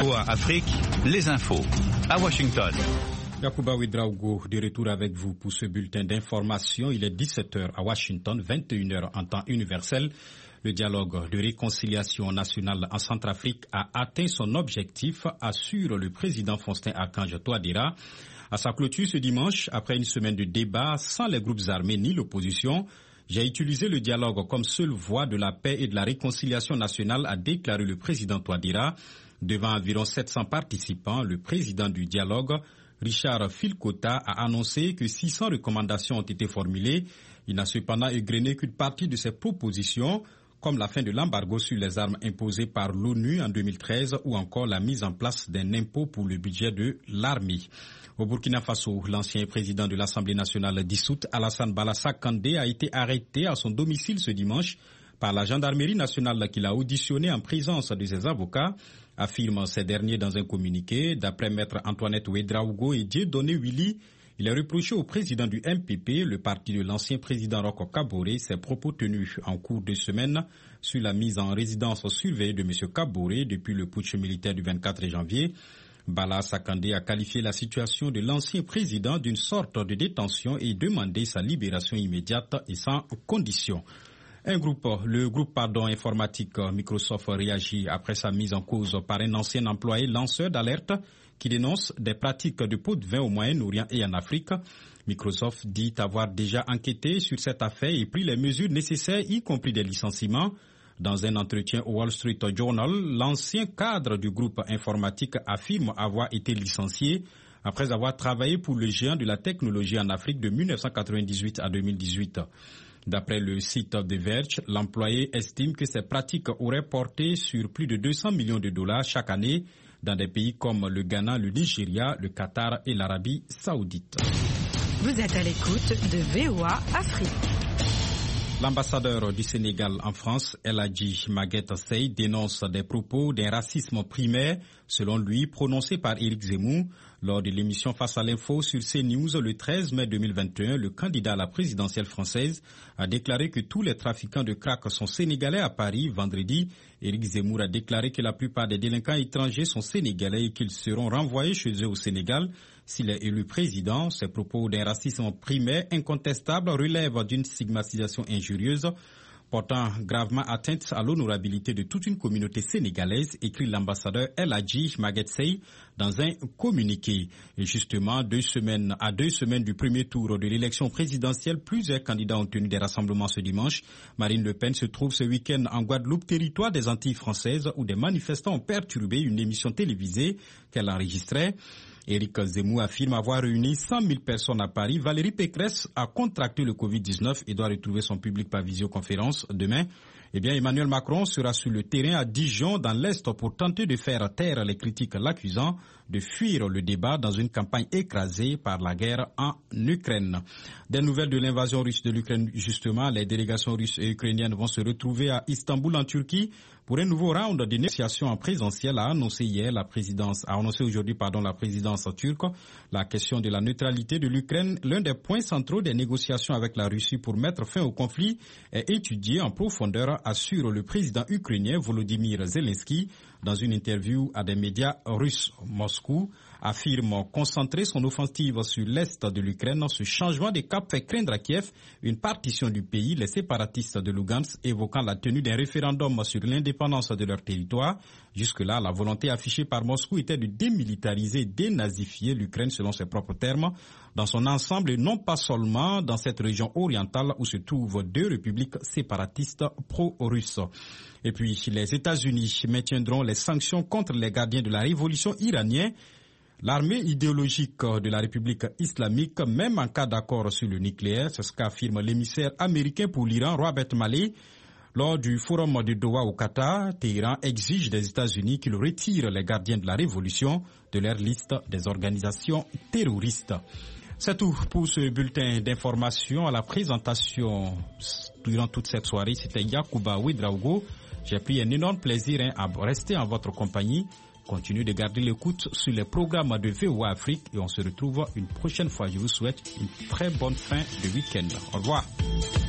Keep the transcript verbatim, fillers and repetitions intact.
V O A Afrique, les infos. À Washington. Yacouba Ouedraogo, de retour avec vous pour ce bulletin d'information. Il est dix-sept heures à Washington, vingt et une heures en temps universel. Le dialogue de réconciliation nationale en Centrafrique a atteint son objectif, assure le président Faustin-Archange Touadéra. À sa clôture ce dimanche, après une semaine de débat sans les groupes armés ni l'opposition, j'ai utilisé le dialogue comme seule voie de la paix et de la réconciliation nationale, a déclaré le président Touadéra. Devant environ sept cents participants, le président du dialogue, Richard Filkota, a annoncé que six cents recommandations ont été formulées. Il n'a cependant égrené qu'une partie de ces propositions, comme la fin de l'embargo sur les armes imposé par l'ONU en deux mille treize ou encore la mise en place d'un impôt pour le budget de l'armée. Au Burkina Faso, l'ancien président de l'Assemblée nationale dissoute, Alassane Balassane Kandé, a été arrêté à son domicile ce dimanche par la gendarmerie nationale qu'il a auditionné en présence de ses avocats, affirment ces derniers dans un communiqué. D'après maître Antoinette Ouedraogo et Dieudonné Willy, il est reproché au président du M P P, le parti de l'ancien président Roch Kaboré, ses propos tenus en cours de semaine sur la mise en résidence surveillée de M. Kaboré depuis le putsch militaire du vingt-quatre janvier. Balassane Kandé a qualifié la situation de l'ancien président d'une sorte de détention et demandé sa libération immédiate et sans condition. Un groupe, le groupe pardon, informatique Microsoft réagit après sa mise en cause par un ancien employé lanceur d'alerte qui dénonce des pratiques de pots de vin au Moyen-Orient et en Afrique. Microsoft dit avoir déjà enquêté sur cette affaire et pris les mesures nécessaires, y compris des licenciements. Dans un entretien au Wall Street Journal, l'ancien cadre du groupe informatique affirme avoir été licencié après avoir travaillé pour le géant de la technologie en Afrique de mille neuf cent quatre-vingt-dix-huit à deux mille dix-huit. D'après le site The Verge, l'employé estime que ces pratiques auraient porté sur plus de deux cents millions de dollars chaque année dans des pays comme le Ghana, le Nigeria, le Qatar et l'Arabie Saoudite. Vous êtes à l'écoute de V O A Afrique. L'ambassadeur du Sénégal en France, El Hadji Maguette Seye, dénonce des propos d'un racisme primaire, selon lui, prononcé par Éric Zemmour. Lors de l'émission Face à l'info sur CNews le treize mai deux mille vingt et un, le candidat à la présidentielle française a déclaré que tous les trafiquants de crack sont sénégalais à Paris. Vendredi, Éric Zemmour a déclaré que la plupart des délinquants étrangers sont sénégalais et qu'ils seront renvoyés chez eux au Sénégal s'il est élu président. Ces propos d'un racisme primaire incontestable relèvent d'une stigmatisation injurieuse portant gravement atteinte à l'honorabilité de toute une communauté sénégalaise, écrit l'ambassadeur El Hadji Maguette Seye dans un communiqué. Et justement, deux semaines, à deux semaines du premier tour de l'élection présidentielle, plusieurs candidats ont tenu des rassemblements ce dimanche. Marine Le Pen se trouve ce week-end en Guadeloupe, territoire des Antilles françaises, où des manifestants ont perturbé une émission télévisée qu'elle enregistrait. Éric Zemmour affirme avoir réuni cent mille personnes à Paris. Valérie Pécresse a contracté le covid dix-neuf et doit retrouver son public par visioconférence demain. Eh bien, Emmanuel Macron sera sur le terrain à Dijon, dans l'Est, pour tenter de faire taire les critiques l'accusant de fuir le débat dans une campagne écrasée par la guerre en Ukraine. Des nouvelles de l'invasion russe de l'Ukraine, justement, les délégations russes et ukrainiennes vont se retrouver à Istanbul, en Turquie, pour un nouveau round de négociations en présentiel, a annoncé hier la présidence, a annoncé aujourd'hui, pardon, la présidence turque. La question de la neutralité de l'Ukraine, l'un des points centraux des négociations avec la Russie pour mettre fin au conflit, est étudié en profondeur, assure le président ukrainien Volodymyr Zelensky dans une interview à des médias russes. Moscou affirme concentrer son offensive sur l'est de l'Ukraine. Ce changement de cap fait craindre à Kiev une partition du pays. Les séparatistes de Lugansk évoquant la tenue d'un référendum sur l'indépendance de leur territoire. Jusque-là, la volonté affichée par Moscou était de démilitariser et dénazifier l'Ukraine selon ses propres termes, dans son ensemble et non pas seulement dans cette région orientale où se trouvent deux républiques séparatistes pro-russes. Et puis, les États-Unis maintiendront les sanctions contre les gardiens de la révolution iranienne. L'armée idéologique de la République islamique, même en cas d'accord sur le nucléaire, c'est ce qu'affirme l'émissaire américain pour l'Iran, Robert Malley. Lors du forum de Doha au Qatar, Téhéran exige des États-Unis qu'ils retirent les gardiens de la révolution de leur liste des organisations terroristes. C'est tout pour ce bulletin d'information. À la présentation durant toute cette soirée, c'était Yacouba Ouedraogo. J'ai pris un énorme plaisir hein, à rester en votre compagnie. Continuez de garder l'écoute sur les programmes de V O A Afrique et on se retrouve une prochaine fois. Je vous souhaite une très bonne fin de week-end. Au revoir.